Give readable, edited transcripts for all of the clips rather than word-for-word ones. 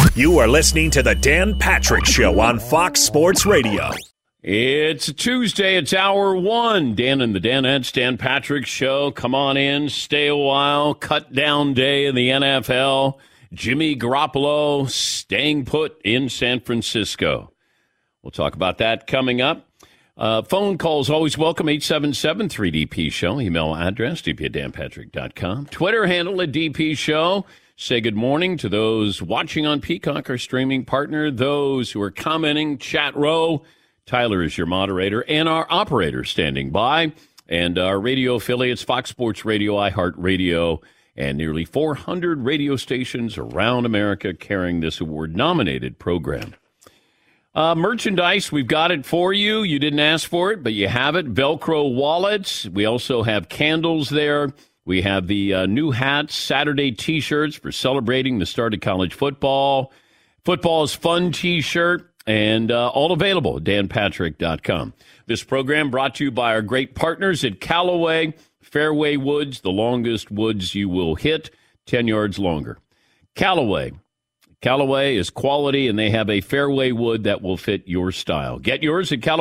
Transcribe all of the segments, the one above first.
You are listening to the Dan Patrick Show on Fox Sports Radio. It's Tuesday. It's hour one. Dan and the Danettes, Dan Patrick Show. Come on in. Stay a while. Cut down day in the NFL. Jimmy Garoppolo staying put in San Francisco. We'll talk about that coming up. Phone calls always welcome, 877-3DP-SHOW. Email address, dp@danpatrick.com. Twitter handle at DP Show. Say good morning to those watching on Peacock, our streaming partner, those who are commenting, chat row. Tyler is your moderator, and our operator standing by, and our radio affiliates, Fox Sports Radio, iHeartRadio, and nearly 400 radio stations around America carrying this award-nominated program. Merchandise, we've got it for you. You didn't ask for it, but you have it. Velcro wallets. We also have candles there. We have the new hats, Saturday T-shirts for celebrating the start of college football. Football is Fun T-shirt, and all available at danpatrick.com. This program brought to you by our great partners at Callaway Fairway Woods, the longest woods you will hit, 10 yards longer. Callaway is quality, and they have a fairway wood that will fit your style. Get yours at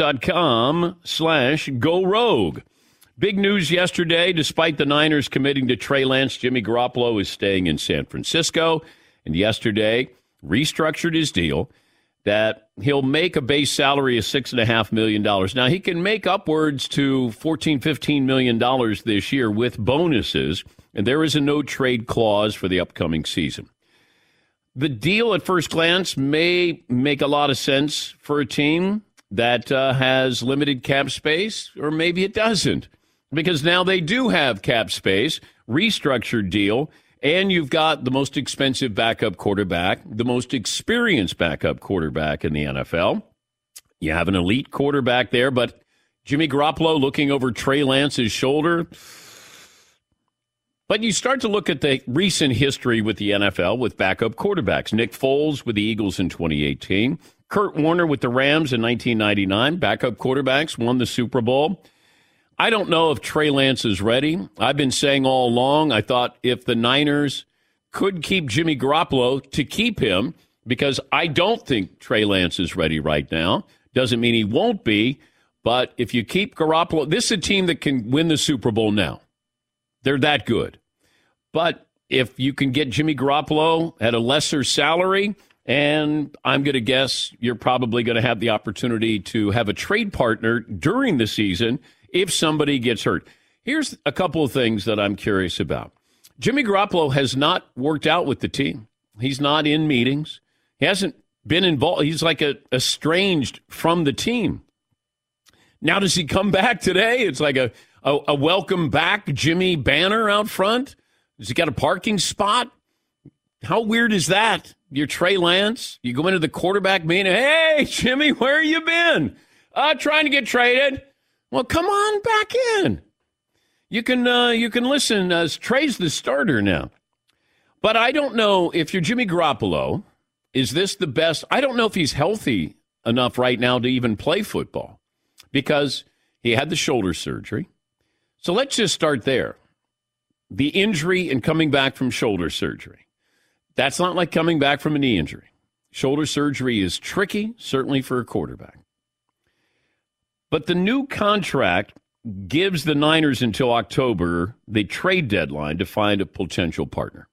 CallawayGolf.com/Go Rogue. Big news yesterday, despite the Niners committing to Trey Lance, Jimmy Garoppolo is staying in San Francisco, and yesterday restructured his deal that he'll make a base salary of $6.5 million. Now, he can make upwards to $14, $15 million this year with bonuses, and there is a no-trade clause for the upcoming season. The deal at first glance may make a lot of sense for a team that has limited cap space, or maybe it doesn't, because now they do have cap space, restructured deal, and you've got the most expensive backup quarterback, the most experienced backup quarterback in the NFL. You have an elite quarterback there, but Jimmy Garoppolo looking over Trey Lance's shoulder. But you start to look at the recent history with the NFL with backup quarterbacks. Nick Foles with the Eagles in 2018. Kurt Warner with the Rams in 1999. Backup quarterbacks won the Super Bowl. I don't know if Trey Lance is ready. I've been saying all along, I thought if the Niners could keep Jimmy Garoppolo, to keep him, because I don't think Trey Lance is ready right now. Doesn't mean he won't be, but if you keep Garoppolo, this is a team that can win the Super Bowl now. They're that good. But if you can get Jimmy Garoppolo at a lesser salary, and I'm going to guess you're probably going to have the opportunity to have a trade partner during the season if somebody gets hurt. Here's a couple of things that I'm curious about. Jimmy Garoppolo has not worked out with the team. He's not in meetings. He hasn't been involved. He's like estranged from the team. Now, does he come back today? It's like a welcome back Jimmy banner out front. Has he got a parking spot? How weird is that? You're Trey Lance. You go into the quarterback meeting. Hey, Jimmy, where you been? Trying to get traded. Well, come on back in. You can listen as Trey's the starter now. But I don't know if you're Jimmy Garoppolo. Is this the best? I don't know if he's healthy enough right now to even play football because he had the shoulder surgery. So let's just start there. The injury and coming back from shoulder surgery. That's not like coming back from a knee injury. Shoulder surgery is tricky, certainly for a quarterback. But the new contract gives the Niners until October, the trade deadline, to find a potential partner.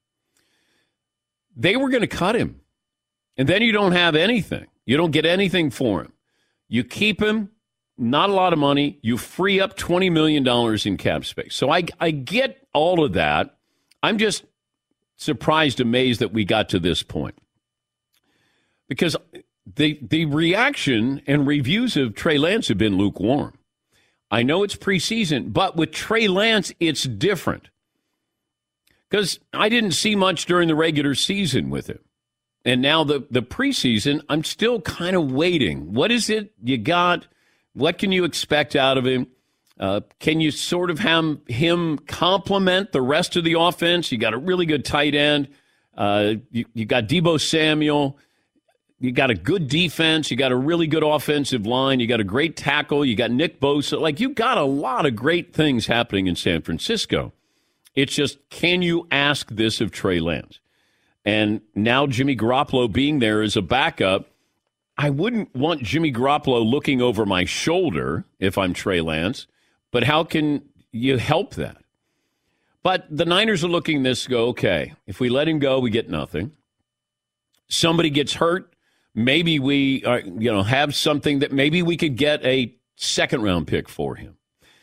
They were going to cut him. And then you don't have anything. You don't get anything for him. You keep him, not a lot of money. You free up $20 million in cap space. So I get all of that. I'm just surprised, amazed that we got to this point. Because the reaction and reviews of Trey Lance have been lukewarm. I know it's preseason, but with Trey Lance, it's different. Because I didn't see much during the regular season with him. And now the preseason, I'm still kind of waiting. What is it you got? What can you expect out of him? Can you sort of have him complement the rest of the offense? You got a really good tight end. You got Deebo Samuel. You got a good defense. You got a really good offensive line. You got a great tackle. You got Nick Bosa. Like, you got a lot of great things happening in San Francisco. It's just, can you ask this of Trey Lance? And now Jimmy Garoppolo being there as a backup, I wouldn't want Jimmy Garoppolo looking over my shoulder if I'm Trey Lance, but how can you help that? But the Niners are looking this, go, okay, if we let him go, we get nothing. Somebody gets hurt, maybe we are, have something that maybe we could get a second-round pick for him.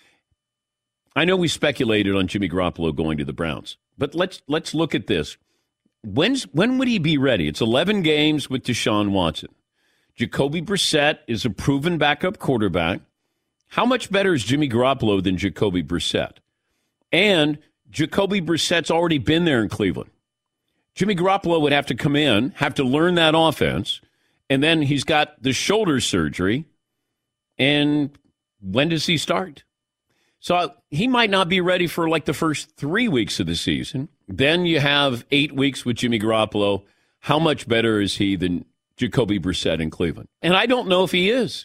I know we speculated on Jimmy Garoppolo going to the Browns, but let's look at this. When would he be ready? It's 11 games with Deshaun Watson. Jacoby Brissett is a proven backup quarterback. How much better is Jimmy Garoppolo than Jacoby Brissett? And Jacoby Brissett's already been there in Cleveland. Jimmy Garoppolo would have to come in, have to learn that offense, and then he's got the shoulder surgery. And when does he start? So he might not be ready for like the first 3 weeks of the season. Then you have 8 weeks with Jimmy Garoppolo. How much better is he than Jacoby Brissett in Cleveland? And I don't know if he is.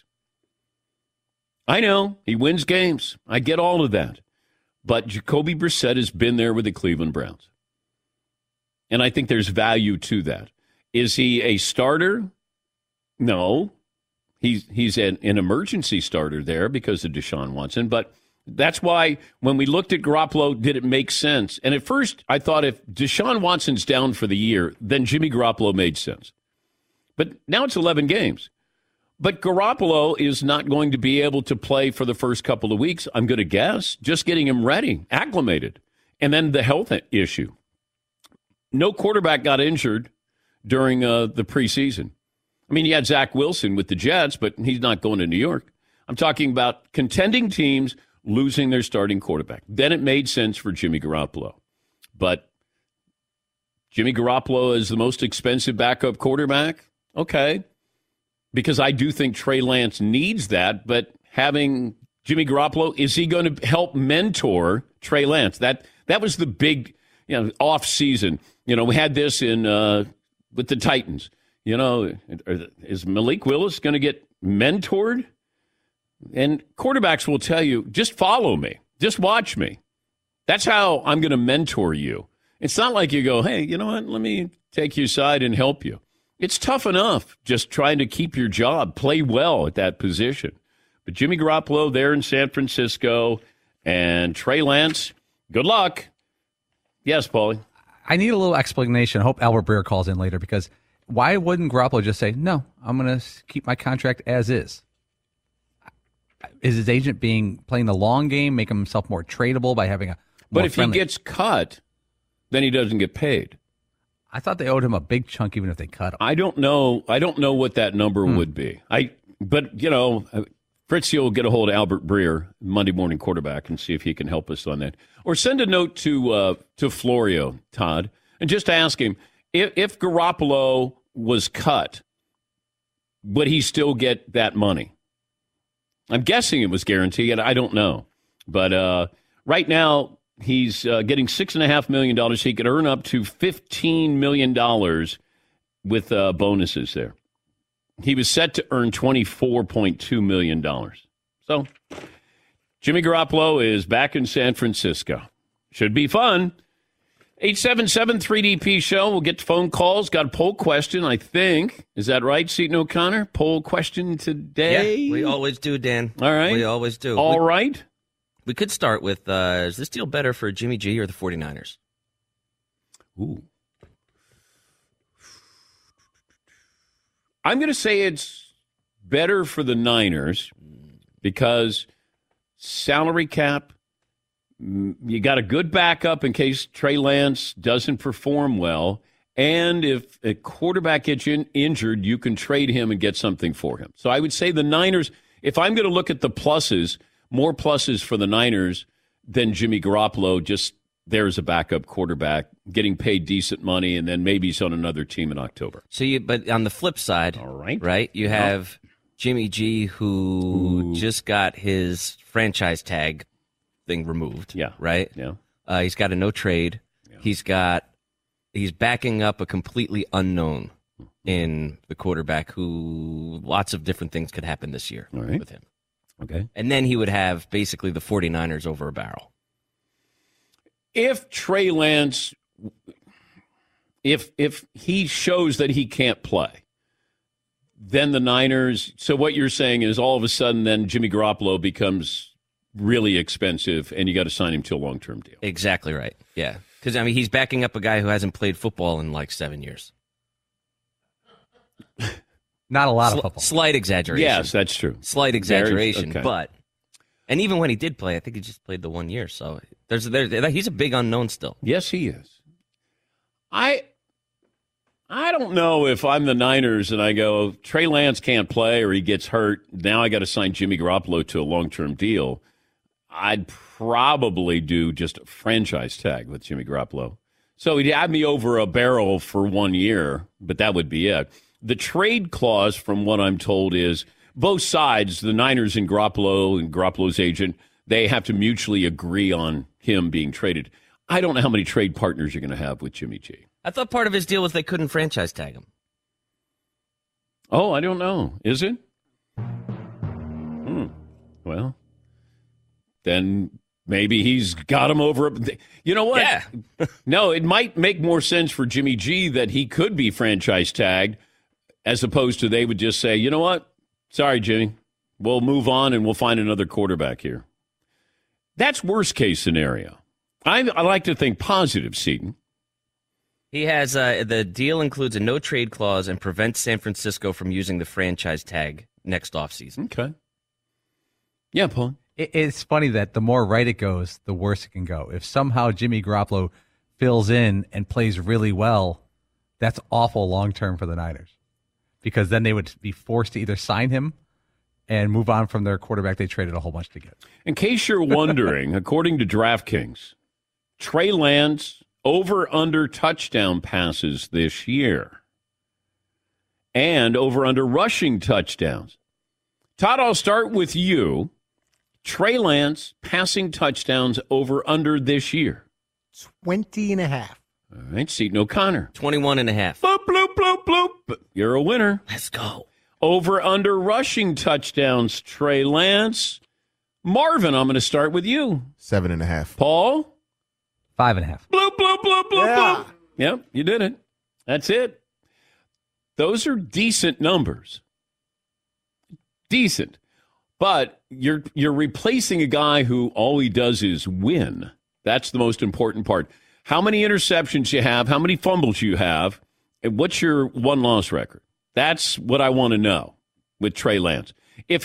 I know he wins games. I get all of that. But Jacoby Brissett has been there with the Cleveland Browns. And I think there's value to that. Is he a starter? No. He's an emergency starter there because of Deshaun Watson. But that's why when we looked at Garoppolo, did it make sense? And at first, I thought if Deshaun Watson's down for the year, then Jimmy Garoppolo made sense. But now it's 11 games. But Garoppolo is not going to be able to play for the first couple of weeks, I'm going to guess, just getting him ready, acclimated. And then the health issue. No quarterback got injured during the preseason. I mean, you had Zach Wilson with the Jets, but he's not going to New York. I'm talking about contending teams losing their starting quarterback. Then it made sense for Jimmy Garoppolo. But Jimmy Garoppolo is the most expensive backup quarterback? Okay. Because I do think Trey Lance needs that, but having Jimmy Garoppolo, is he going to help mentor Trey Lance? That was the big off season. We had this in with the Titans. Is Malik Willis going to get mentored? And quarterbacks will tell you, just follow me. Just watch me. That's how I'm going to mentor you. It's not like you go, hey, you know what? Let me take you aside and help you. It's tough enough just trying to keep your job, play well at that position. But Jimmy Garoppolo there in San Francisco and Trey Lance, good luck. Yes, Paulie. I need a little explanation. I hope Albert Breer calls in later, because why wouldn't Garoppolo just say, no, I'm going to keep my contract as is? Is his agent playing the long game, make himself more tradable by having a But if he gets cut, then he doesn't get paid. I thought they owed him a big chunk even if they cut him. I don't know what that number would be. But Fritzy will get a hold of Albert Breer, Monday Morning Quarterback, and see if he can help us on that. Or send a note to Florio, Todd, and just ask him, if Garoppolo was cut, would he still get that money? I'm guessing it was guaranteed, and I don't know. But right now, he's getting $6.5 million. He could earn up to $15 million with bonuses there. He was set to earn $24.2 million. So, Jimmy Garoppolo is back in San Francisco. Should be fun. 877-3DP show. We'll get to phone calls. Got a poll question, I think. Is that right, Seton O'Connor? Poll question today? Yeah, we always do, Dan. All right. We always do. All right. We could start with, is this deal better for Jimmy G or the 49ers? Ooh. I'm going to say it's better for the Niners because salary cap, you got a good backup in case Trey Lance doesn't perform well. And if a quarterback gets injured, you can trade him and get something for him. So I would say the Niners, if I'm going to look at the pluses, more pluses for the Niners than Jimmy Garoppolo, just there's a backup quarterback getting paid decent money, and then maybe he's on another team in October. But on the flip side, all right, right, you have Jimmy G, who just got his franchise tag thing removed. Yeah. Right? Yeah. He's got a no trade. Yeah. He's backing up a completely unknown in the quarterback who lots of different things could happen this year with him. Okay. And then he would have basically the 49ers over a barrel. If Trey Lance, if he shows that he can't play, then the Niners. So what you're saying is all of a sudden then Jimmy Garoppolo becomes really expensive, and you got to sign him to a long-term deal. Exactly right. Yeah, because I mean he's backing up a guy who hasn't played football in like 7 years. Not a lot of football. Slight exaggeration. Yes, that's true. Slight exaggeration, okay. But and even when he did play, I think he just played the 1 year. So he's a big unknown still. Yes, he is. I don't know if I'm the Niners and I go, Trey Lance can't play or he gets hurt. Now I got to sign Jimmy Garoppolo to a long-term deal. I'd probably do just a franchise tag with Jimmy Garoppolo. So he'd have me over a barrel for 1 year, but that would be it. The trade clause, from what I'm told, is both sides, the Niners and Garoppolo's agent, they have to mutually agree on him being traded. I don't know how many trade partners you're going to have with Jimmy G. I thought part of his deal was they couldn't franchise tag him. Oh, I don't know. Is it? Well, then maybe he's got him over. You know what? Yeah. No, it might make more sense for Jimmy G that he could be franchise tagged as opposed to they would just say, you know what? Sorry, Jimmy. We'll move on and we'll find another quarterback here. That's worst case scenario. I like to think positive, Seton. He has the deal includes a no trade clause and prevents San Francisco from using the franchise tag next offseason. Okay. Yeah, Paul. It's funny that the more right it goes, the worse it can go. If somehow Jimmy Garoppolo fills in and plays really well, that's awful long-term for the Niners. Because then they would be forced to either sign him and move on from their quarterback they traded a whole bunch to get. In case you're wondering, according to DraftKings, Trey Lance over-under touchdown passes this year and over-under rushing touchdowns. Todd, I'll start with you. Trey Lance passing touchdowns over-under this year. 20.5. All right, Seton O'Connor. 21.5. Bloop, bloop, bloop, bloop. You're a winner. Let's go. Over-under rushing touchdowns, Trey Lance. Marvin, I'm going to start with you. 7.5. Paul? 5.5. Bloop, bloop, bloop, bloop, Yeah. bloop. Yep, you did it. That's it. Those are decent numbers. Decent. But you're replacing a guy who all he does is win. That's the most important part. How many interceptions you have, how many fumbles you have, and what's your one-loss record? That's what I want to know with Trey Lance. If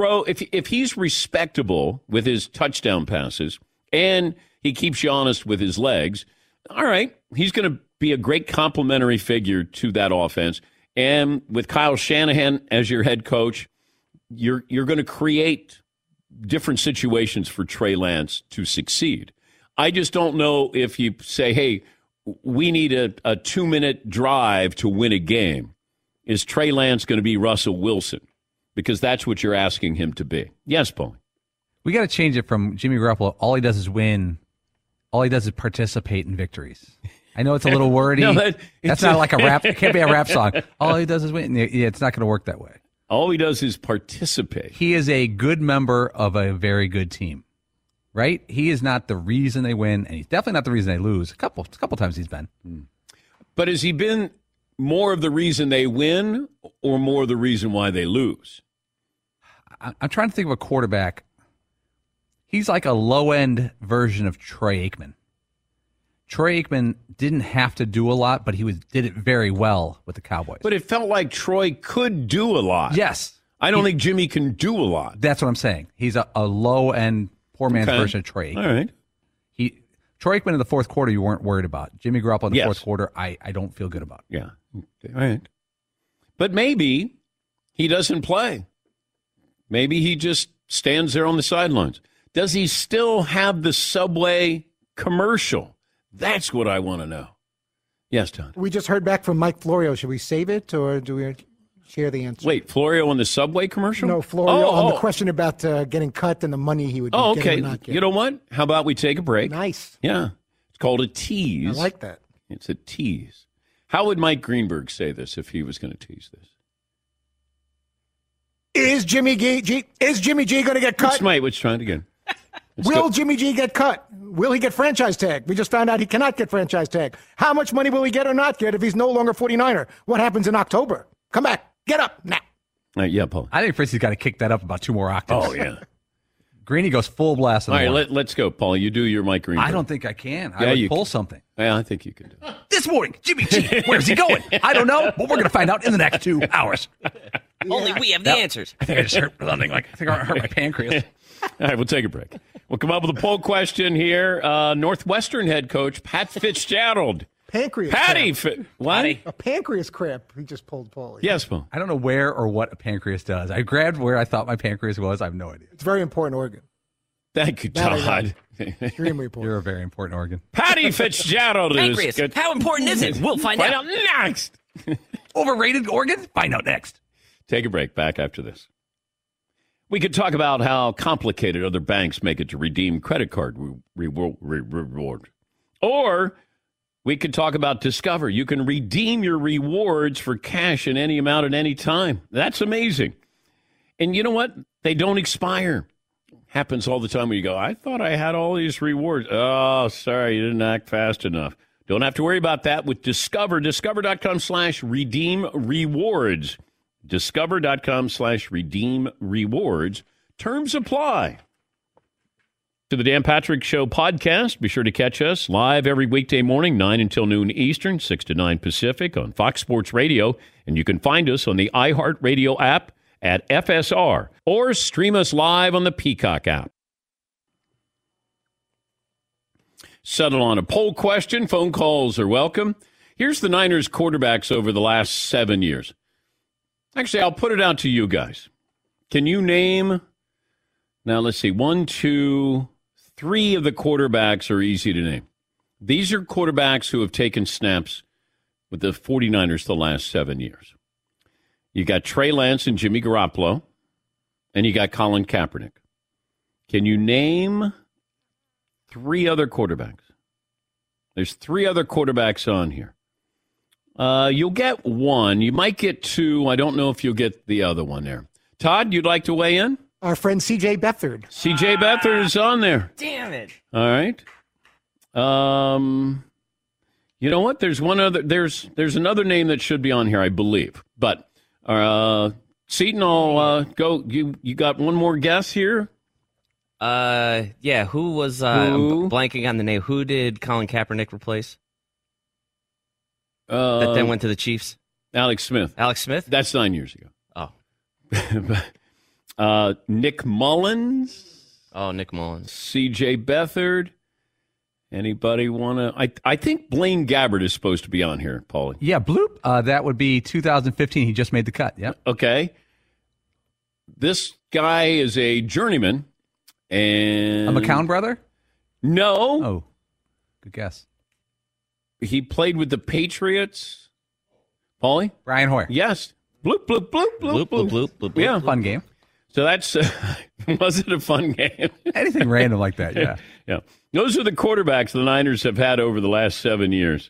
he's respectable with his touchdown passes and he keeps you honest with his legs, all right, he's going to be a great complementary figure to that offense. And with Kyle Shanahan as your head coach, you're going to create different situations for Trey Lance to succeed. I just don't know if you say, hey, we need a 2-minute drive to win a game. Is Trey Lance going to be Russell Wilson? Because that's what you're asking him to be. Yes, Paul. We got to change it from Jimmy Garoppolo. All he does is win. All he does is participate in victories. I know it's a little wordy. No, that's not like a rap. It can't be a rap song. All he does is win. Yeah, it's not going to work that way. All he does is participate. He is a good member of a very good team, right? He is not the reason they win, and he's definitely not the reason they lose. A couple times he's been. But has he been more of the reason they win or more of the reason why they lose? I'm trying to think of a quarterback. He's like a low-end version of Troy Aikman. Troy Aikman didn't have to do a lot, but he did it very well with the Cowboys. But it felt like Troy could do a lot. Yes. I don't think Jimmy can do a lot. That's what I'm saying. He's a low-end, poor man's version of Troy Aikman. All right. Troy Aikman in the fourth quarter, you weren't worried about. Jimmy Garoppolo in the Yes. fourth quarter, I don't feel good about. Yeah. All right. But maybe he doesn't play. Maybe he just stands there on the sidelines. Does he still have the Subway commercial? That's what I want to know. Yes, Todd. We just heard back from Mike Florio. Should we save it or do we share the answer? Wait, Florio on the Subway commercial? No, Florio on the question about getting cut and the money he would Oh, get okay. or not get. You know what? How about we take a break? Nice. Yeah. It's called a tease. I like that. It's a tease. How would Mike Greenberg say this if he was going to tease this? Is Jimmy G going to get cut? Which try it again. Will Jimmy G get cut? Will he get franchise tag? We just found out he cannot get franchise tag. How much money will he get or not get if he's no longer 49er? What happens in October? Come back. Get up now. Yeah, Paul. I think Fritzy's got to kick that up about 2 more octaves. Oh, yeah. Greeny goes full blast. All right, let's go, Paul. You do your Mike Greenberg. I don't think I can. Yeah, I would you pull can. something. Yeah, I think you can do it. This morning, Jimmy G, where's he going? I don't know, but we're going to find out in the next 2 hours. Only we have the answers. I think I just hurt something. I think I hurt my pancreas. All right, we'll take a break. We'll come up with a poll question here. Northwestern head coach Pat Fitzgerald. Pancreas Patty. cramp. What? A pancreas cramp. He just pulled Paulie. Yes, Paul. I don't know where or what a pancreas does. I grabbed where I thought my pancreas was. I have no idea. It's a very important organ. Thank you, That I Todd. Extremely important. You're a very important organ. Patty Fitzgerald Pancreas. is. How important is it? We'll find out. next. Overrated organ? Find out next. Take a break. Back after this. We could talk about how complicated other banks make it to redeem credit card reward. Or we could talk about Discover. You can redeem your rewards for cash in any amount at any time. That's amazing. And you know what? They don't expire. Happens all the time when you go, I thought I had all these rewards. Oh, sorry, you didn't act fast enough. Don't have to worry about that with Discover. Discover.com/redeem rewards. Discover.com/redeem rewards. Terms apply. To the Dan Patrick Show podcast. Be sure to catch us live every weekday morning, 9 until noon Eastern, 6 to 9 Pacific on Fox Sports Radio. And you can find us on the iHeartRadio app at FSR or stream us live on the Peacock app. Settle on a poll question. Phone calls are welcome. Here's the Niners quarterbacks over the last 7 years. Actually, I'll put it out to you guys. Can you name, now let's see, 1, 2, 3 of the quarterbacks are easy to name. These are quarterbacks who have taken snaps with the 49ers the last 7 years. You got Trey Lance and Jimmy Garoppolo, and you got Colin Kaepernick. Can you name 3 other quarterbacks? There's 3 other quarterbacks on here. You'll get 1. You might get 2. I don't know if you'll get the other one there. Todd, you'd like to weigh in? Our friend C.J. Beathard. C.J. Beathard is on there. Damn it. All right. You know what? There's one other. There's another name that should be on here, I believe. But Seton, I'll go. You got one more guess here? Yeah. Who was I'm blanking on the name? Who did Colin Kaepernick replace? That then went to the Chiefs. Alex Smith. Alex Smith? That's 9 years ago. Oh. Nick Mullins. Oh, Nick Mullins. C.J. Beathard. Anybody want to? I think Blaine Gabbert is supposed to be on here, Paulie. Yeah, bloop. That would be 2015. He just made the cut. Yep. Okay. This guy is a journeyman. And A McCown brother? No. Oh, good guess. He played with the Patriots. Paulie? Brian Hoyer. Yes. Bloop, bloop, bloop, bloop, Bloop, bloop, bloop, bloop, bloop. Yeah. Fun game. So that's, was it a fun game? Anything random like that, yeah. Yeah. Those are the quarterbacks the Niners have had over the last 7 years.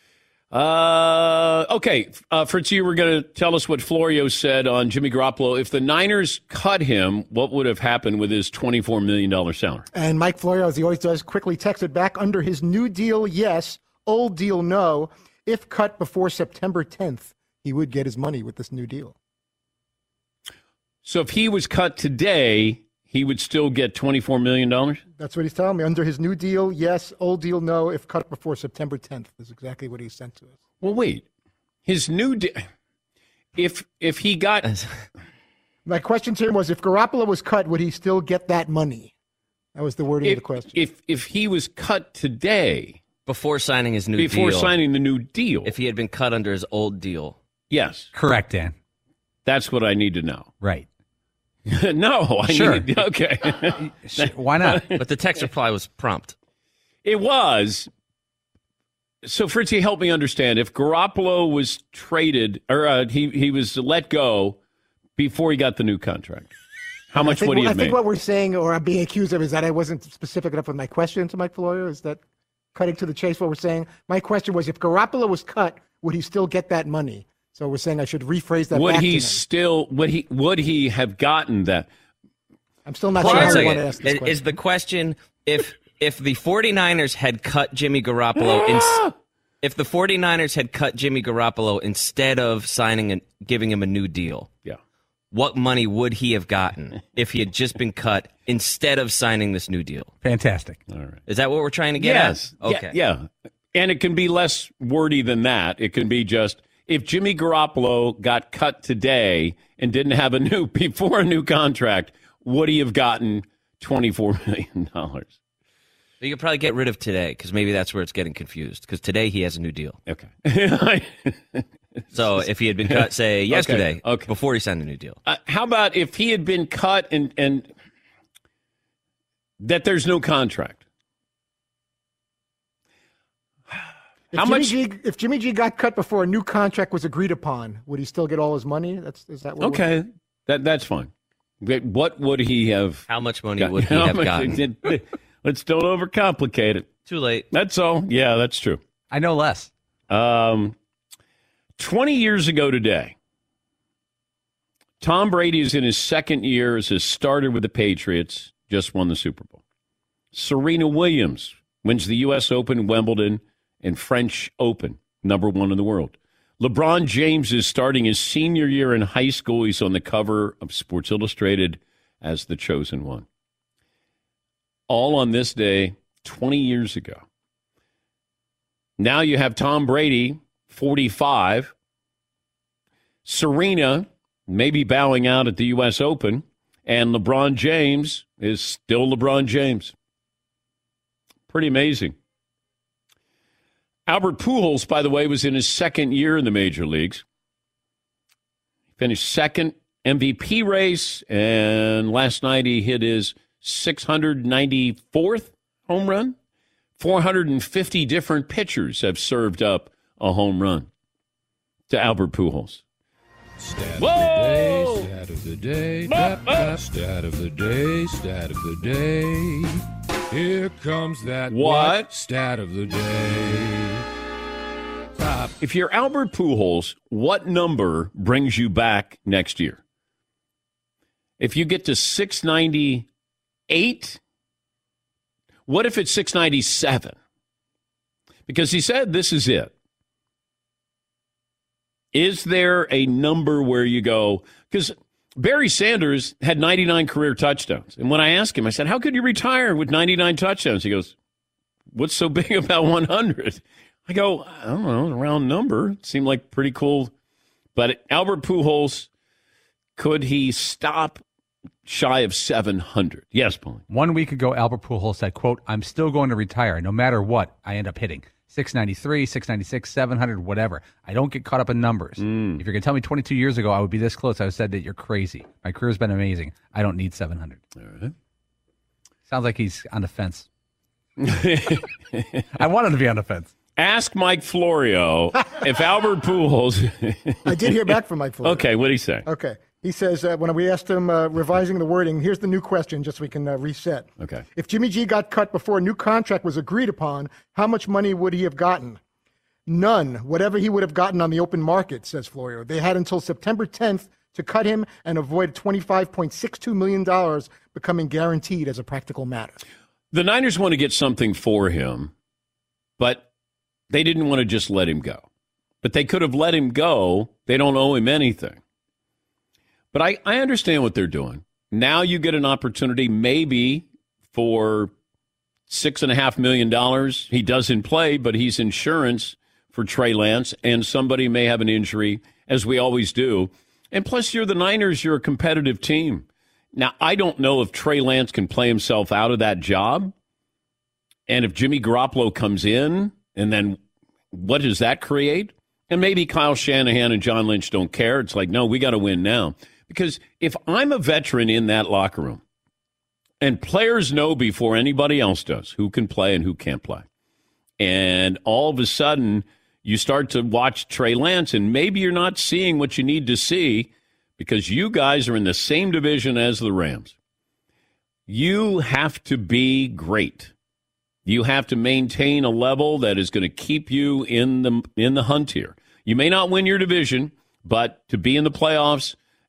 Okay. Fritz, you were going to tell us what Florio said on Jimmy Garoppolo. If the Niners cut him, what would have happened with his $24 million salary? And Mike Florio, as he always does, quickly texted back under his new deal, yes, old deal, no. If cut before September 10th, he would get his money with this new deal. So if he was cut today, he would still get $24 million? That's what he's telling me. Under his new deal, yes, old deal, no. If cut before September 10th is exactly what he sent to us. Well, wait. His new deal, if he got... My question to him was, if Garoppolo was cut, would he still get that money? That was the wording of the question. If he was cut today... Before signing his new Before deal. signing the new deal. If he had been cut under his old deal. Yes. Correct, Dan. That's what I need to know. Right. No, I Sure. need... Okay. Why not? But the text reply was prompt. It was. So, Fritzy, help me understand. If Garoppolo was traded, or he was let go before he got the new contract, how much would he have I think made? what we're saying, or I'm being accused of, is that I wasn't specific enough with my question to Mike Florio. Is that cutting to the chase what we're saying? My question was, if Garoppolo was cut, would he still get that money? So we're saying I should rephrase that. Would back he to him. still? Would he have gotten that? I'm still not sure how I want to ask this question. Is the question if the 49ers had cut Jimmy Garoppolo if the 49ers had cut Jimmy Garoppolo instead of giving him a new deal? Yeah. What money would he have gotten if he had just been cut instead of signing this new deal? Fantastic. All right. Is that what we're trying to get at? Okay. Yeah. And it can be less wordy than that. It can be just, if Jimmy Garoppolo got cut today and didn't have before a new contract, would he have gotten $24 million? You could probably get rid of today, because maybe that's where it's getting confused, because today he has a new deal. Okay. So if he had been cut, say, yesterday, before he signed a new deal. How about if he had been cut and that there's no contract? If Jimmy G got cut before a new contract was agreed upon, would he still get all his money? Is that what? Okay, that's fine. What would he have? How much money would he have gotten? Let's don't overcomplicate it. Too late. That's all. Yeah, that's true. I know less. 20 years ago today, Tom Brady is in his second year as a starter with the Patriots, just won the Super Bowl. Serena Williams wins the U.S. Open, Wimbledon, and French Open, number one in the world. LeBron James is starting his senior year in high school. He's on the cover of Sports Illustrated as the chosen one. All on this day, 20 years ago. Now you have Tom Brady, 45. Serena maybe bowing out at the U.S. Open. And LeBron James is still LeBron James. Pretty amazing. Albert Pujols, by the way, was in his second year in the major leagues. He finished second MVP race, and last night he hit his 694th home run. 450 different pitchers have served up a home run to Albert Pujols. Whoa! Stat of the day, stat of the day, stat of the day. Here comes that what? Stat of the day. If you're Albert Pujols, what number brings you back next year? If you get to 698, what if it's 697? Because he said this is it. Is there a number where you go? Because Barry Sanders had 99 career touchdowns. And when I asked him, I said, how could you retire with 99 touchdowns? He goes, what's so big about 100? I go, I don't know, a round number. It seemed like pretty cool. But Albert Pujols, could he stop shy of 700? Yes, Paul. 1 week ago, Albert Pujols said, quote, I'm still going to retire. No matter what, I end up hitting 693, 696, 700, whatever. I don't get caught up in numbers. If you're going to tell me 22 years ago I would be this close, I would have said that you're crazy. My career's been amazing. I don't need 700. All right. Sounds like he's on the fence. I want him to be on the fence. Ask Mike Florio if Albert Pujols... I did hear back from Mike Florio. Okay, what did he say? Okay. He says, when we asked him, revising the wording, here's the new question, just so we can reset. Okay. If Jimmy G got cut before a new contract was agreed upon, how much money would he have gotten? None. Whatever he would have gotten on the open market, says Florio. They had until September 10th to cut him and avoid $25.62 million becoming guaranteed as a practical matter. The Niners want to get something for him, but they didn't want to just let him go. But they could have let him go. They don't owe him anything. But I understand what they're doing. Now you get an opportunity maybe for $6.5 million. He doesn't play, but he's insurance for Trey Lance, and somebody may have an injury, as we always do. And plus, you're the Niners. You're a competitive team. Now, I don't know if Trey Lance can play himself out of that job. And if Jimmy Garoppolo comes in, and then what does that create? And maybe Kyle Shanahan and John Lynch don't care. It's like, no, we got to win now. Because if I'm a veteran in that locker room, and players know before anybody else does who can play and who can't play, and all of a sudden you start to watch Trey Lance, and maybe you're not seeing what you need to see because you guys are in the same division as the Rams. You have to be great. You have to maintain a level that is going to keep you in the hunt here. You may not win your division, but to be in the playoffs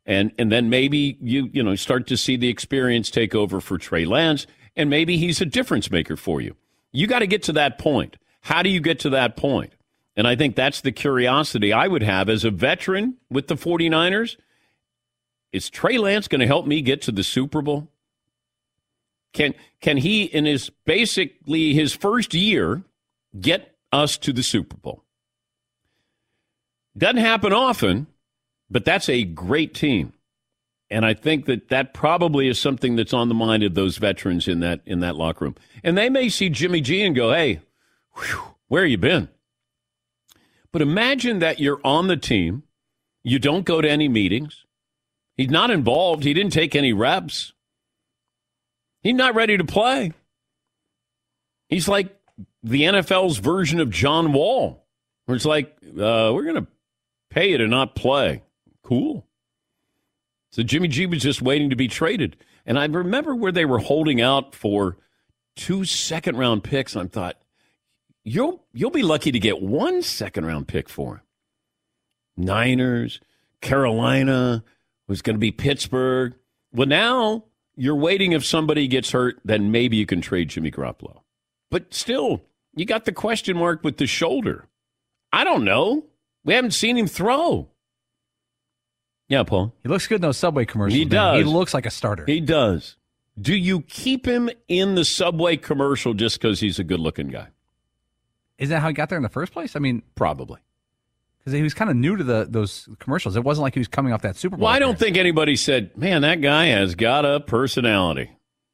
And then maybe you start to see the experience take over for Trey Lance, and maybe he's a difference maker for you. You got to get to that point. How do you get to that point? And I think that's the curiosity I would have as a veteran with the 49ers. Is Trey Lance going to help me get to the Super Bowl? Can he, in his first year, get us to the Super Bowl? Doesn't happen often, but that's a great team. And I think that probably is something that's on the mind of those veterans in that locker room. And they may see Jimmy G and go, hey, where you been? But imagine that you're on the team. You don't go to any meetings. He's not involved. He didn't take any reps. He's not ready to play. He's like the NFL's version of John Wall, where it's like, we're going to pay you to not play. Cool. So Jimmy G was just waiting to be traded. And I remember where they were holding out for 2 second-round picks. And I thought, you'll be lucky to get 1 second-round pick for him. Niners, Carolina, was going to be Pittsburgh. Well, now you're waiting if somebody gets hurt, then maybe you can trade Jimmy Garoppolo. But still, you got the question mark with the shoulder. I don't know. We haven't seen him throw. Yeah, Paul. He looks good in those Subway commercials. He man. does. He looks like a starter. He does. Do you keep him in the Subway commercial just because he's a good-looking guy? Is that how he got there in the first place? I mean, probably. Because he was kind of new to those commercials. It wasn't like he was coming off that Super Bowl. Well, I don't think anybody said, man, that guy has got a personality.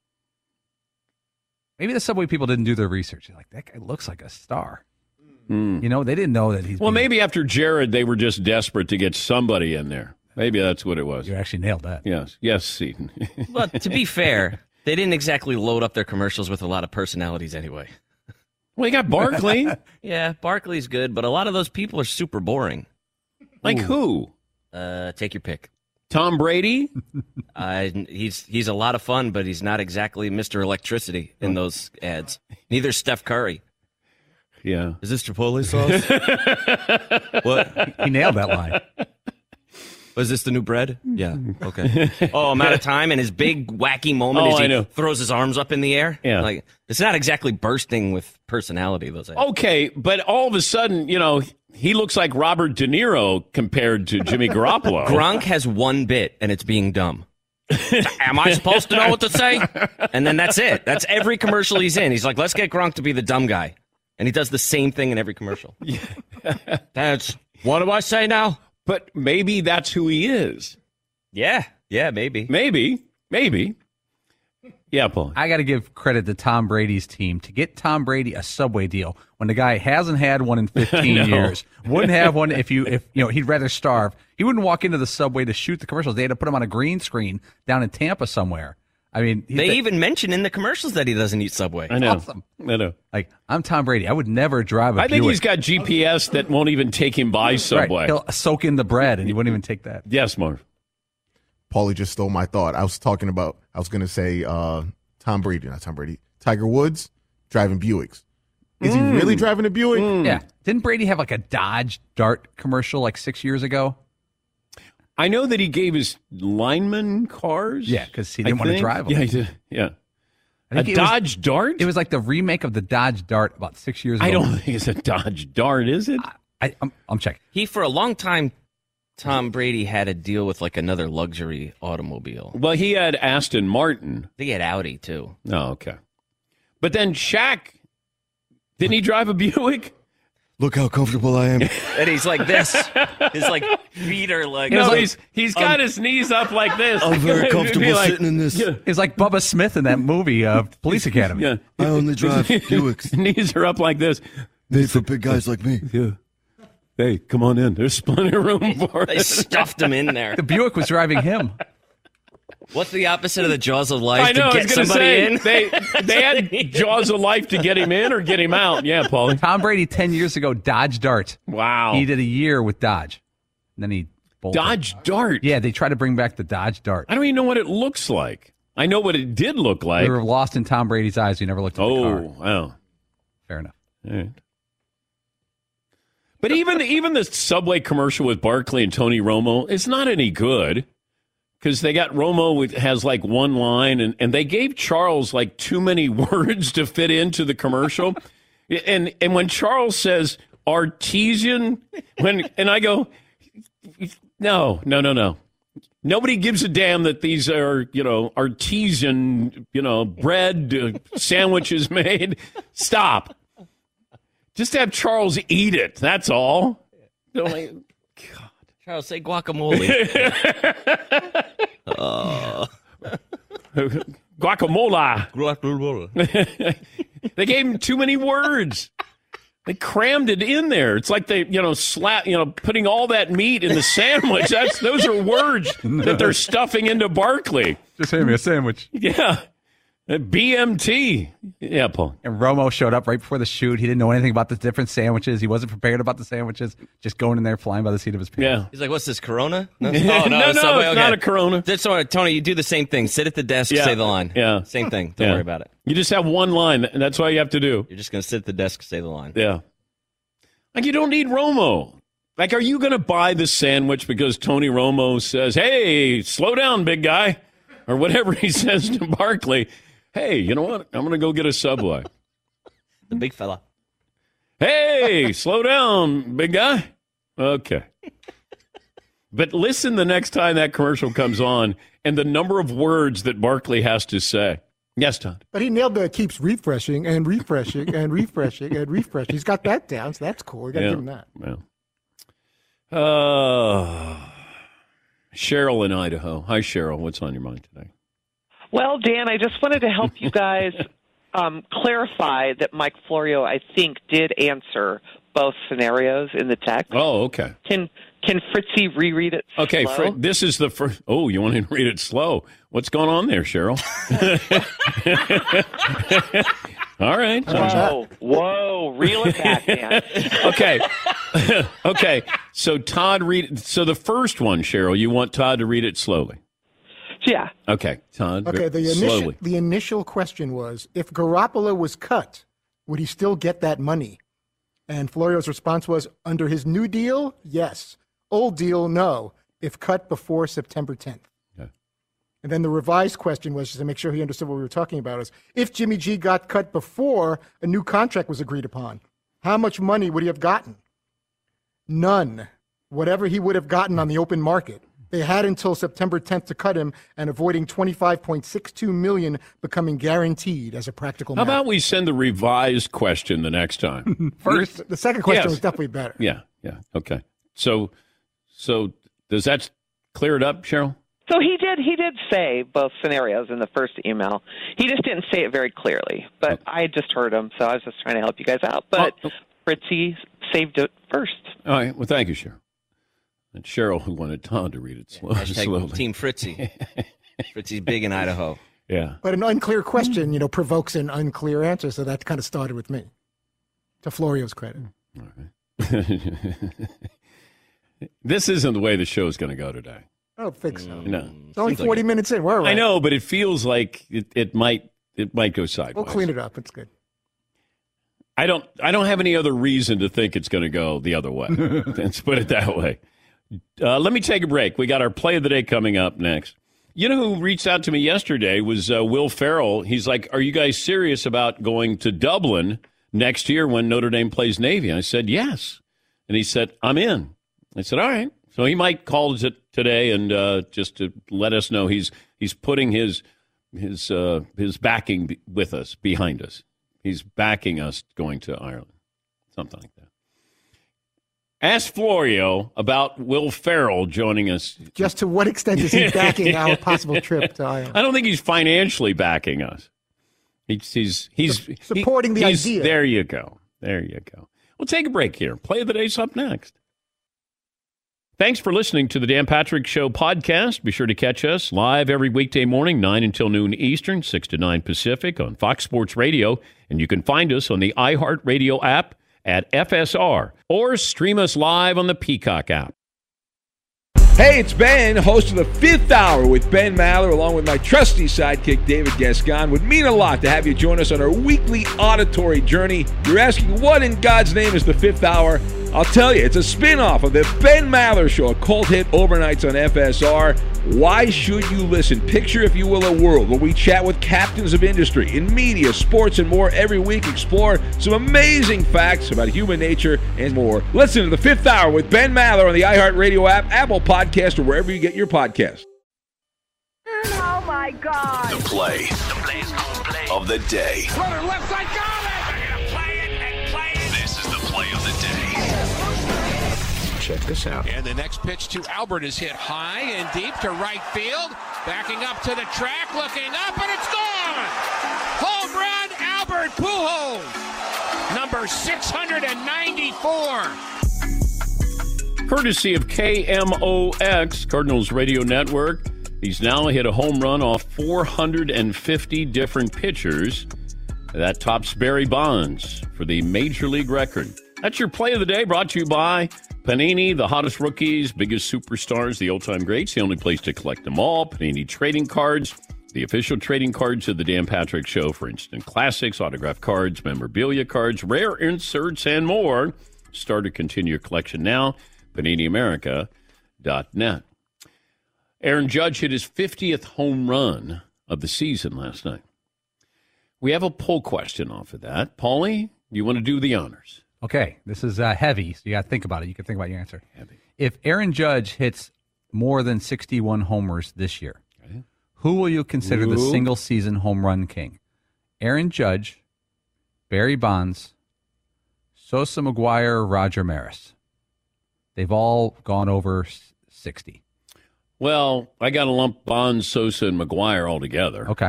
Maybe the Subway people didn't do their research. They're like, that guy looks like a star. You know, they didn't know that he's... Well, maybe after Jared, they were just desperate to get somebody in there. Maybe that's what it was. You actually nailed that. Yes, Seton. Well, to be fair, they didn't exactly load up their commercials with a lot of personalities anyway. Well, you got Barkley. Yeah, Barkley's good, but a lot of those people are super boring. Like who? Take your pick. Tom Brady? He's a lot of fun, but he's not exactly Mr. Electricity in those ads. Neither Steph Curry. Yeah. Is this Chipotle sauce? What? He nailed that line. Was this the new bread? Yeah. Okay. Oh, I'm out of time. And his big wacky moment is he throws his arms up in the air. Yeah. Like, it's not exactly bursting with personality, those ads. Okay, but all of a sudden, he looks like Robert De Niro compared to Jimmy Garoppolo. Gronk has one bit, and it's being dumb. Am I supposed to know what to say? And then that's it. That's every commercial he's in. He's like, let's get Gronk to be the dumb guy. And he does the same thing in every commercial. What do I say now? But maybe that's who he is. Yeah, maybe. Maybe. Yeah, Paul. I got to give credit to Tom Brady's team to get Tom Brady a Subway deal when the guy hasn't had one in 15 years. Wouldn't have one if he'd rather starve. He wouldn't walk into the Subway to shoot the commercials. They had to put him on a green screen down in Tampa somewhere. I mean, they even mention in the commercials that he doesn't eat Subway. I know. Awesome. I know. Like, I'm Tom Brady. I would never drive a I think Buick. he's got GPS that won't even take him by Subway. Right. He'll soak in the bread, and he wouldn't even take that. Yes, Marv. Paulie just stole my thought. I was going to say not Tom Brady, Tiger Woods driving Buicks. Is he really driving a Buick? Yeah. Didn't Brady have like a Dodge Dart commercial like 6 years ago? I know that he gave his linemen cars. Yeah, because he didn't want to drive them. Yeah, he did. Yeah. I think Dodge Dart? It was like the remake of the Dodge Dart about 6 years ago. I don't think it's a Dodge Dart, is it? I'm checking. He, for a long time, Tom Brady had a deal with like another luxury automobile. Well, he had Aston Martin. He had Audi, too. Oh, okay. But then Shaq, didn't he drive a Buick? Look how comfortable I am. And he's like this. His like feet are like... No, he's got his knees up like this. I'm very comfortable like, sitting in this. Yeah. It's like Bubba Smith in that movie, Police Academy. Yeah. I only drive Buicks. Knees are up like this. Made for big guys like me. Yeah. Hey, come on in. There's plenty of room for They it. stuffed him in there. The Buick was driving him. What's the opposite of the jaws of life I know. to I get was going to somebody say in? they had jaws of life to get him in or get him out. Yeah, Paulie. Tom Brady 10 years ago, Dodge Dart. Wow. He did a year with Dodge. And then he bolted. Dodge Dart. Yeah, they tried to bring back the Dodge Dart. I don't even know what it looks like. I know what it did look like. We were lost in Tom Brady's eyes. We never looked at the car. Wow. Fair enough. All right. But even the Subway commercial with Barkley and Tony Romo, it's not any good. because they got Romo has like one line, and they gave Charles like too many words to fit into the commercial. And when Charles says artesian, and I go, no. Nobody gives a damn that these are, artesian, bread sandwiches made. Stop. Just have Charles eat it. That's all. God. Charles, say guacamole. Guacamole. They gave him too many words. They crammed it in there. It's like they, putting all that meat in the sandwich. Those are words that they're stuffing into Barkley. Just hand me a sandwich. Yeah. BMT. Yeah, Paul. And Romo showed up right before the shoot. He didn't know anything about the different sandwiches. He wasn't prepared about the sandwiches. Just going in there, flying by the seat of his pants. Yeah. He's like, what's this, Corona? No, no, it's not a Corona. That's all right, Tony, you do the same thing. Sit at the desk, say the line. Yeah. Same thing. Don't worry about it. You just have one line, and that's all you have to do. You're just going to sit at the desk, say the line. Yeah. Like, you don't need Romo. Like, are you going to buy the sandwich because Tony Romo says, hey, slow down, big guy? Or whatever he says to Barkley. Hey, you know what? I'm going to go get a Subway. The big fella. Hey, slow down, big guy. Okay. But listen the next time that commercial comes on and the number of words that Barkley has to say. Yes, Todd. But he nailed the keeps refreshing and refreshing and refreshing and refreshing. He's got that down, so that's cool. You got to give him that. Yeah. Cheryl in Idaho. Hi, Cheryl. What's on your mind today? Well, Dan, I just wanted to help you guys clarify that Mike Florio, I think, did answer both scenarios in the text. Oh, okay. Can Fritzy reread it slow? Okay, this is the first. Oh, you want to read it slow? What's going on there, Cheryl? All right. Whoa, reel it back, man. Okay. So Todd So the first one, Cheryl, you want Todd to read it slowly. Yeah. Okay, Todd. Okay, slowly. The initial question was, if Garoppolo was cut, would he still get that money? And Florio's response was, under his new deal, yes. Old deal, no. If cut before September 10th. Okay. And then the revised question was, just to make sure he understood what we were talking about, is if Jimmy G got cut before a new contract was agreed upon, how much money would he have gotten? None. Whatever he would have gotten on the open market. They had until September 10th to cut him, and avoiding $25.62 million becoming guaranteed as a practical matter. How about we send the revised question the next time? First, the second question was definitely better. Yeah. Okay. So does that clear it up, Cheryl? So he did say both scenarios in the first email. He just didn't say it very clearly. But I just heard him, so I was just trying to help you guys out. But Fritzy saved it first. All right. Well, thank you, Cheryl. And Cheryl, who wanted Todd to read it slowly. Team Fritzy. Fritzy's big in Idaho. Yeah. But an unclear question, provokes an unclear answer. So that kind of started with me, to Florio's credit. All right. This isn't the way the show's going to go today. I don't think so. No. It's only 40 minutes in. We're all right. I know, but it feels like it might go sideways. We'll clean it up. It's good. I don't have any other reason to think it's going to go the other way. Let's put it that way. Let me take a break. We got our play of the day coming up next. You know who reached out to me yesterday was Will Ferrell. He's like, are you guys serious about going to Dublin next year when Notre Dame plays Navy? I said, yes. And he said, I'm in. I said, all right. So he might call today and just to let us know he's putting his backing with us, behind us. He's backing us going to Ireland, something like that. Ask Florio about Will Ferrell joining us. Just to what extent is he backing our possible trip to Ireland? I don't think he's financially backing us. He's supporting the idea. There you go. We'll take a break here. Play of the Day's up next. Thanks for listening to the Dan Patrick Show podcast. Be sure to catch us live every weekday morning, 9 until noon Eastern, 6 to 9 Pacific on Fox Sports Radio. And you can find us on the iHeartRadio app at FSR or stream us live on the Peacock app. Hey, it's Ben, host of The Fifth Hour with Ben Maller, along with my trusty sidekick, David Gascon. Would mean a lot to have you join us on our weekly auditory journey. You're asking, what in God's name is The Fifth Hour? I'll tell you, it's a spin-off of the Ben Maller Show, a cult hit overnights on FSR. Why should you listen? Picture, if you will, a world where we chat with captains of industry in media, sports, and more every week. Explore some amazing facts about human nature and more. Listen to The Fifth Hour with Ben Maller on the iHeartRadio app, Apple Podcast, or wherever you get your podcasts. Oh, my God. The play of the day. Runner left side, got it! Play it and play it. This is the play of the day. Check this out. And the next pitch to Albert is hit high and deep to right field. Backing up to the track, looking up, and it's gone! Home run, Albert Pujols! Number 694. Courtesy of KMOX, Cardinals Radio Network. He's now hit a home run off 450 different pitchers. That tops Barry Bonds for the Major League record. That's your play of the day, brought to you by Panini, the hottest rookies, biggest superstars, the all-time greats. The only place to collect them all. Panini Trading Cards, the official trading cards of the Dan Patrick Show for instant classics, autographed cards, memorabilia cards, rare inserts, and more. Start or continue your collection now. PaniniAmerica.net. Aaron Judge hit his 50th home run of the season last night. We have a poll question off of that. Paulie, you want to do the honors? Okay, this is heavy, so you got to think about it. You can think about your answer. Heavy. If Aaron Judge hits more than 61 homers this year, Okay. who will you consider the single-season home run king? Aaron Judge, Barry Bonds, Sosa, McGuire, Roger Maris. They've all gone over 60. Well, I got to lump Bonds, Sosa, and McGuire all together. Okay.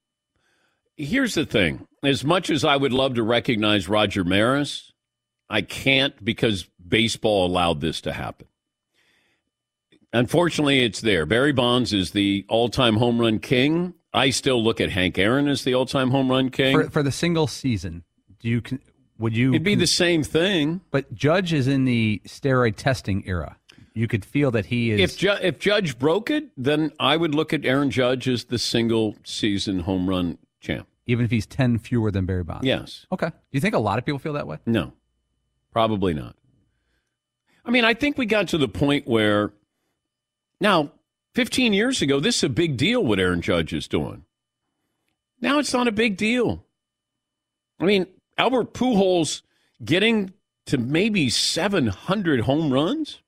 Here's the thing. As much as I would love to recognize Roger Maris, I can't because baseball allowed this to happen. Unfortunately, it's there. Barry Bonds is the all-time home run king. I still look at Hank Aaron as the all-time home run king. For the single season, would you? It'd be the same thing. But Judge is in the steroid testing era. You could feel that he is. If Judge broke it, then I would look at Aaron Judge as the single-season home run champ. Even if he's 10 fewer than Barry Bonds? Yes. Okay. Do you think a lot of people feel that way? No, probably not. I mean, I think we got to the point where now, 15 years ago, this is a big deal what Aaron Judge is doing. Now it's not a big deal. I mean, Albert Pujols getting to maybe 700 home runs?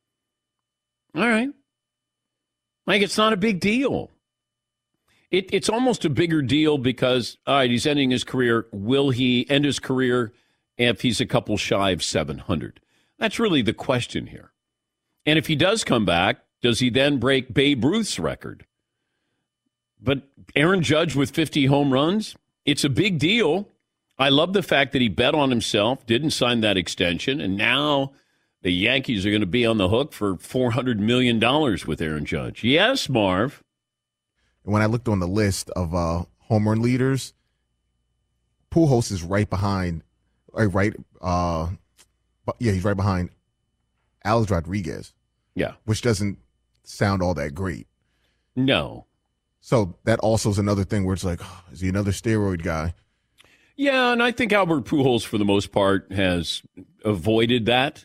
All right. Like, it's not a big deal. It's almost a bigger deal because, all right, he's ending his career. Will he end his career if he's a couple shy of 700? That's really the question here. And if he does come back, does he then break Babe Ruth's record? But Aaron Judge with 50 home runs, it's a big deal. I love the fact that he bet on himself, didn't sign that extension, and now the Yankees are going to be on the hook for $400 million with Aaron Judge. Yes, Marv. When I looked on the list of home run leaders, Pujols is right behind, he's right behind Alex Rodriguez. Yeah. Which doesn't sound all that great. No. So that also is another thing where it's like, oh, is he another steroid guy? Yeah, and I think Albert Pujols, for the most part, has avoided that.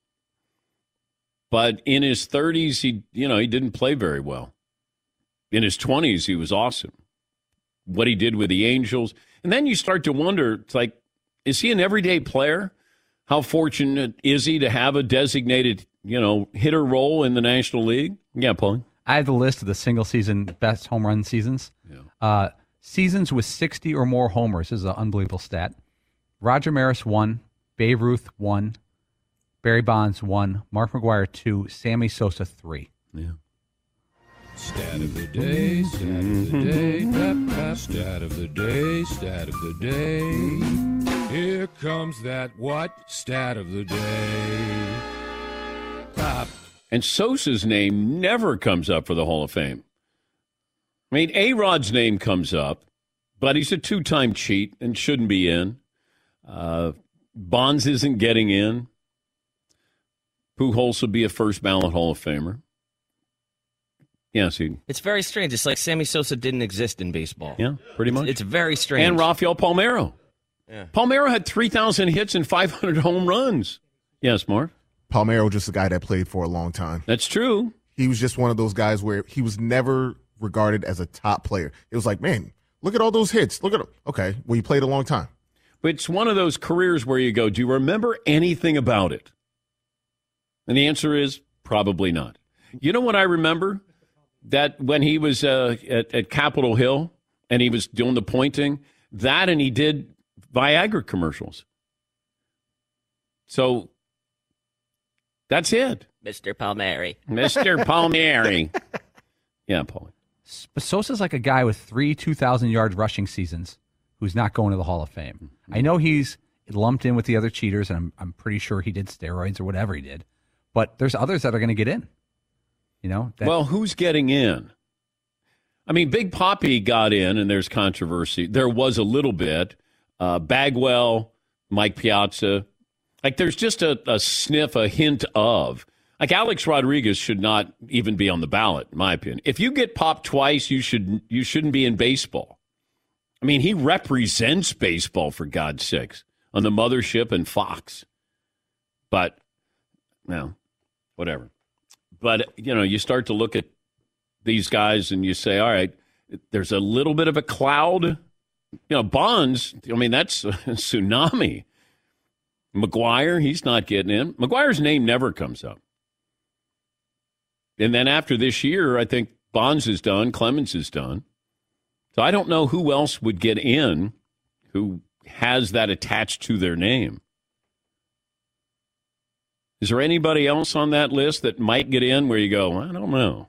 But in his 30s, he didn't play very well. In his 20s, he was awesome. What he did with the Angels. And then you start to wonder, it's like, is he an everyday player? How fortunate is he to have a designated, hitter role in the National League? Yeah, Paul. I have the list of the single-season best home run seasons. Yeah. Seasons with 60 or more homers. This is an unbelievable stat. Roger Maris 1, Babe Ruth 1, Barry Bonds 1, Mark McGuire 2, Sammy Sosa 3. Yeah. Stat of the day, stat of the day, stat of the day, stat of the day. Here comes that what? Stat of the day. Pop. And Sosa's name never comes up for the Hall of Fame. I mean, A-Rod's name comes up, but he's a two-time cheat and shouldn't be in. Bonds isn't getting in. Pujols will be a first ballot Hall of Famer. Yes, it's very strange. It's like Sammy Sosa didn't exist in baseball. Yeah, pretty much. It's very strange. And Rafael Palmeiro. Yeah. Palmeiro had 3,000 hits and 500 home runs. Yes, Mark? Palmeiro just a guy that played for a long time. That's true. He was just one of those guys where he was never regarded as a top player. It was like, man, look at all those hits. Look at him. Okay, well, he played a long time. But it's one of those careers where you go, do you remember anything about it? And the answer is probably not. You know what I remember? That when he was at Capitol Hill and he was doing the pointing, that and he did Viagra commercials. So that's it. Mr. Palmieri. Mr. Palmieri. Yeah, Paul. Sosa's like a guy with 3 2,000-yard rushing seasons who's not going to the Hall of Fame. I know he's lumped in with the other cheaters, and I'm pretty sure he did steroids or whatever he did. But there's others that are going to get in. You know. Well, who's getting in? I mean, Big Papi got in, and there's controversy. There was a little bit. Bagwell, Mike Piazza. Like, there's just a sniff, a hint of. Like, Alex Rodriguez should not even be on the ballot, in my opinion. If you get popped twice, you shouldn't be in baseball. I mean, he represents baseball, for God's sakes, on the mothership and Fox. But, no, whatever. But, you know, you start to look at these guys and you say, all right, there's a little bit of a cloud. You know, Bonds, I mean, that's a tsunami. McGuire, he's not getting in. McGuire's name never comes up. And then after this year, I think Bonds is done, Clemens is done. So I don't know who else would get in who has that attached to their name. Is there anybody else on that list that might get in where you go, I don't know?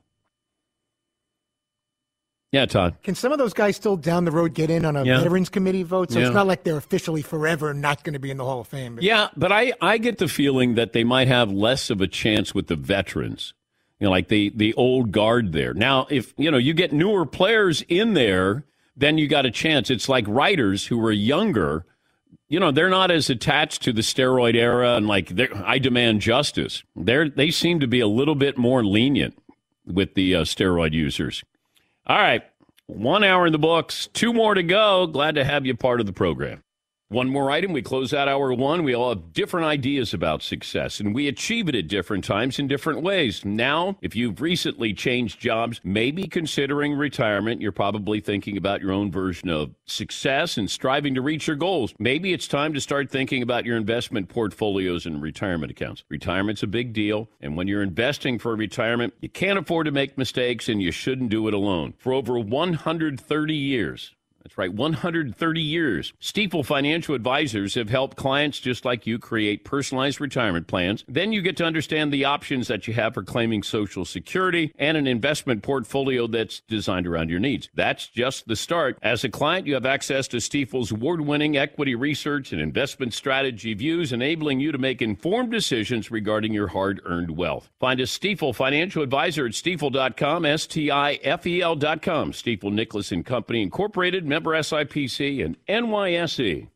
Yeah, Todd. Can some of those guys still down the road get in on a Veterans Committee vote? So it's not like they're officially forever not going to be in the Hall of Fame. Yeah, but I get the feeling that they might have less of a chance with the veterans. You know, like the old guard there. Now, if, you know, you get newer players in there, then you got a chance. It's like writers who are younger. You know, they're not as attached to the steroid era and like, I demand justice. They seem to be a little bit more lenient with the steroid users. All right, 1 hour in the books, 2 more to go. Glad to have you part of the program. One more item. We close out hour 1. We all have different ideas about success, and we achieve it at different times in different ways. Now, if you've recently changed jobs, maybe considering retirement, you're probably thinking about your own version of success and striving to reach your goals. Maybe it's time to start thinking about your investment portfolios and retirement accounts. Retirement's a big deal, and when you're investing for retirement, you can't afford to make mistakes, and you shouldn't do it alone. For over 130 years, that's right, 130 years. Stifel Financial Advisors have helped clients just like you create personalized retirement plans. Then you get to understand the options that you have for claiming Social Security and an investment portfolio that's designed around your needs. That's just the start. As a client, you have access to Stifel's award-winning equity research and investment strategy views, enabling you to make informed decisions regarding your hard-earned wealth. Find a Stifel Financial Advisor at stifel.com, STIFEL.com. Stifel Nicholas and Company Incorporated, member SIPC and NYSE.